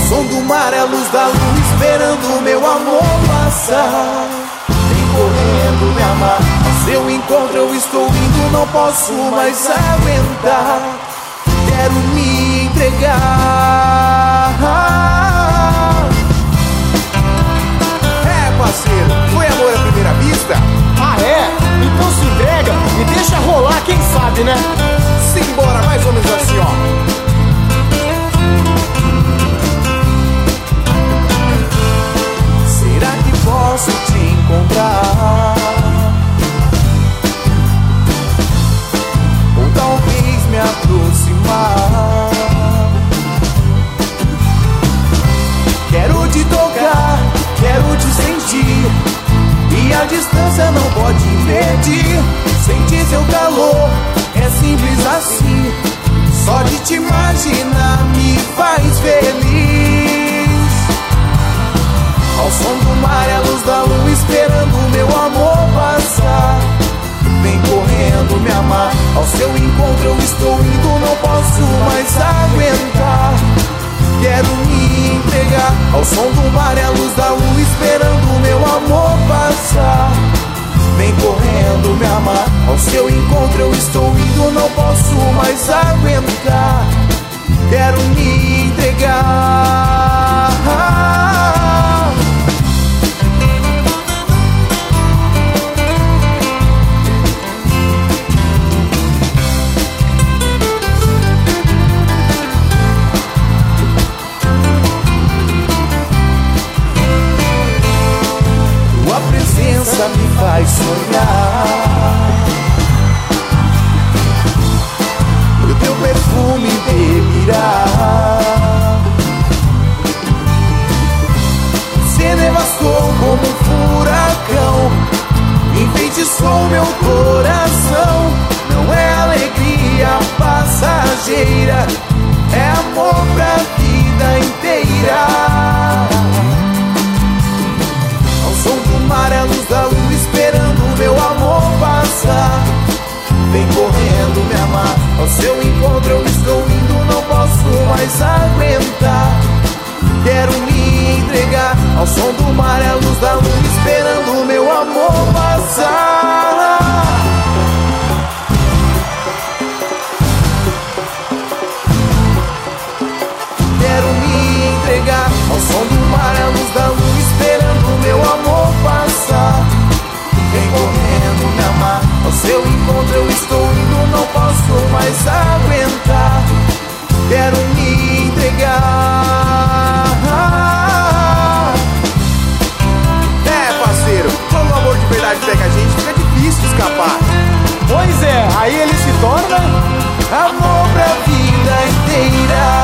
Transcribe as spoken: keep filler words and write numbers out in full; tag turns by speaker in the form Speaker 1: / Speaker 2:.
Speaker 1: som do mar, é a luz da lua esperando o meu amor passar. Vem correndo me amar, ao seu encontro eu estou indo, não posso mais aguentar. Quero me entregar.
Speaker 2: É, parceiro, foi amor à primeira vista?
Speaker 3: Ah, é? Então se entrega e deixa rolar, quem sabe, né?
Speaker 2: Simbora, mais ou menos assim, ó.
Speaker 1: Será que posso te encontrar? Ou talvez me aproximar? Quero te tocar, quero te sentir, e a distância não pode impedir. Sentir seu calor, é simples assim. Só de te imaginar me faz feliz. Ao som do mar, é a luz da lua esperando o meu amor passar. Vem correndo me amar, ao seu encontro eu estou indo, não posso mais aguentar. Quero me entregar. Ao som do mar, é a luz da lua esperando o meu amor passar. Vem correndo me amar, ao seu encontro eu estou indo, não posso mais aguentar. Quero me entregar. Tua presença me faz sonhar, o teu perfume delirar. Você devastou como um furacão, enfeitiçou meu coração. Não é alegria passageira, é amor pra vida inteira. Ao som do mar, é a luz da lua esperando o meu amor passar. Vem correndo me amar, ao seu encontro eu estou indo, não posso mais aguentar. Quero me entregar. Ao som do mar, é a luz da lua esperando o meu amor passar. Quero me entregar. Ao som do mar, é a luz da lua esperando o meu amor passar. Vem correndo me amar, ao seu encontro eu estou indo, não posso mais aguentar. Quero me entregar.
Speaker 2: É, parceiro, quando o amor de verdade pega a gente, fica difícil escapar.
Speaker 3: Pois é, aí ele se torna
Speaker 1: amor pra vida inteira.